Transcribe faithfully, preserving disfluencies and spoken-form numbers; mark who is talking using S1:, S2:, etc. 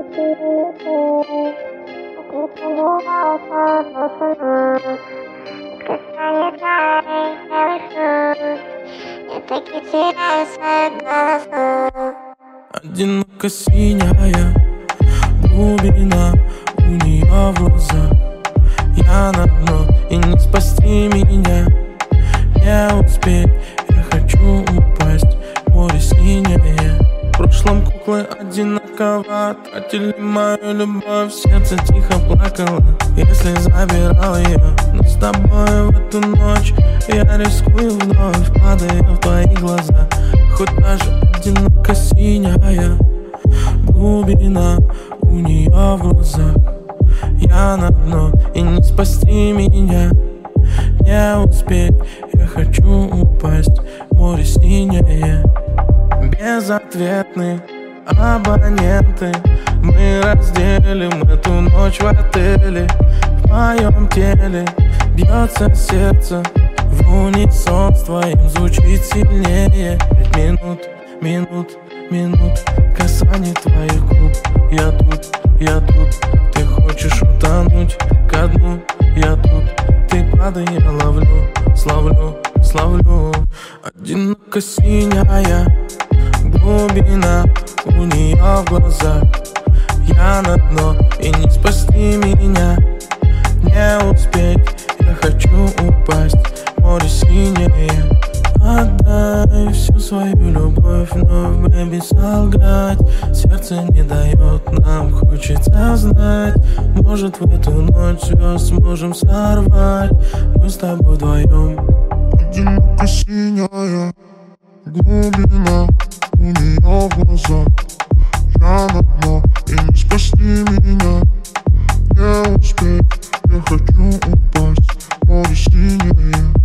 S1: Одиноко синяя глубина у нее в глазах. Я на дно, и не спасти меня не успеть. Я хочу упасть, море синее. В прошлом куклы одинаково тратили мою любовь. Сердце тихо плакало, если забирал ее. Но с тобой в эту ночь я рискую вновь, падая в твои глаза. Хоть даже одиноко синяя глубина у нее в глазах. Я на дно, и не спасти меня не успеть. Я хочу упасть, море синее. Безответные абоненты мы разделим эту ночь в отеле. В моем теле бьется сердце в унисон с твоим, звучит сильнее. Пять минут, минут, минут касаний твоих губ. Я тут, я тут, ты хочешь утонуть ко дну. Я тут, ты падай, я ловлю, славлю, славлю. Одиноко синяя глубина у нее в глазах. Я на дно, и не спасти меня не успеть. Я хочу упасть, море синее. Отдай всю свою любовь, вновь, бэби, солгать. Сердце не дает нам, хочется знать. Может, в эту ночь звезд сможем сорвать. Мы с тобой вдвоем.
S2: Одиноко синяя глубина у нее в глазах. Я на дно, и не спасти меня не успеть. Я хочу упасть, море синее.